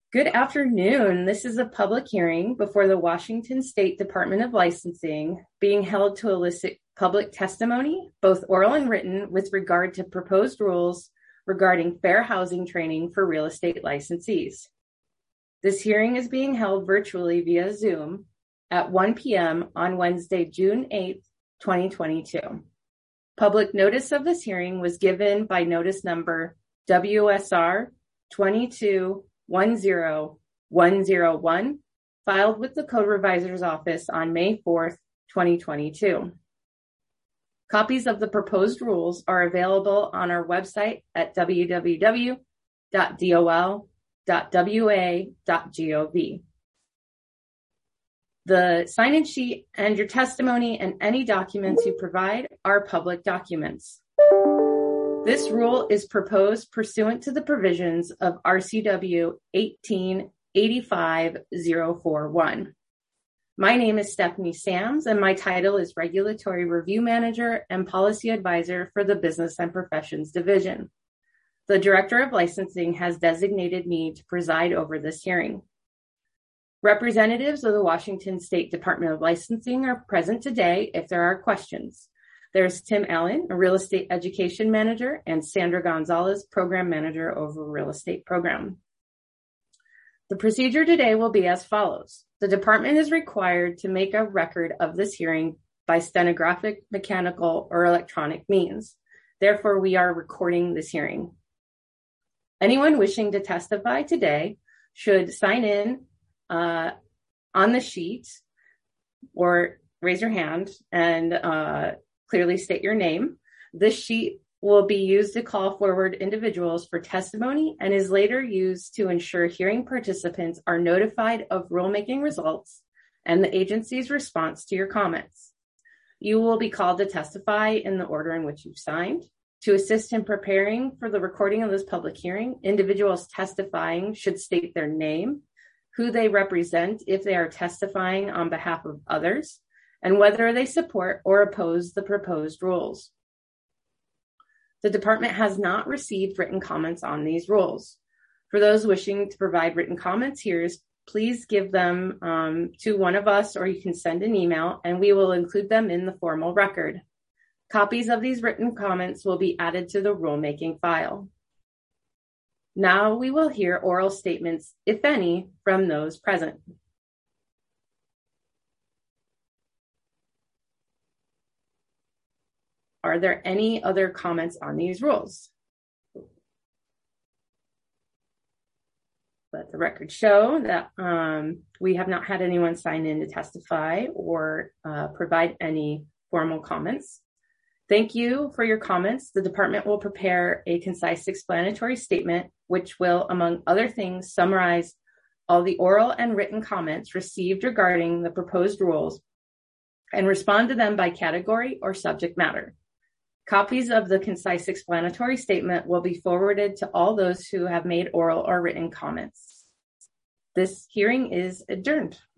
Good afternoon. This is a public hearing before the Washington State Department of Licensing being held to elicit public testimony, both oral and written, with regard to proposed rules regarding fair housing training for real estate licensees. This hearing is being held virtually via Zoom at 1 p.m. on Wednesday, June 8th, 2022. Public notice of this hearing was given by notice number WSR 2210101, filed with the Code Revisor's Office on May 4th, 2022. Copies of the proposed rules are available on our website at www.dol.wa.gov. The sign-in sheet and your testimony and any documents you provide are public documents. This rule is proposed pursuant to the provisions of RCW 1885041. My name is Stephanie Sams, and my title is Regulatory Review Manager and Policy Advisor for the Business and Professions Division. The Director of Licensing has designated me to preside over this hearing. Representatives of the Washington State Department of Licensing are present today if there are questions. There's Tim Allen, a Real Estate Education Manager, and Sandra Gonzalez, Program Manager over Real Estate Program. The procedure today will be as follows. The department is required to make a record of this hearing by stenographic, mechanical, or electronic means. Therefore, we are recording this hearing. Anyone wishing to testify today should sign in on the sheet or raise your hand and clearly state your name. This sheet will be used to call forward individuals for testimony and is later used to ensure hearing participants are notified of rulemaking results and the agency's response to your comments. You will be called to testify in the order in which you've signed. To assist in preparing for the recording of this public hearing, individuals testifying should state their name, who they represent if they are testifying on behalf of others, and whether they support or oppose the proposed rules. The department has not received written comments on these rules. For those wishing to provide written comments, please give them to one of us, or you can send an email and we will include them in the formal record. Copies of these written comments will be added to the rulemaking file. Now we will hear oral statements, if any, from those present. Are there any other comments on these rules? Let the record show that we have not had anyone sign in to testify or provide any formal comments. Thank you for your comments. The department will prepare a concise explanatory statement, which will, among other things, summarize all the oral and written comments received regarding the proposed rules and respond to them by category or subject matter. Copies of the concise explanatory statement will be forwarded to all those who have made oral or written comments. This hearing is adjourned.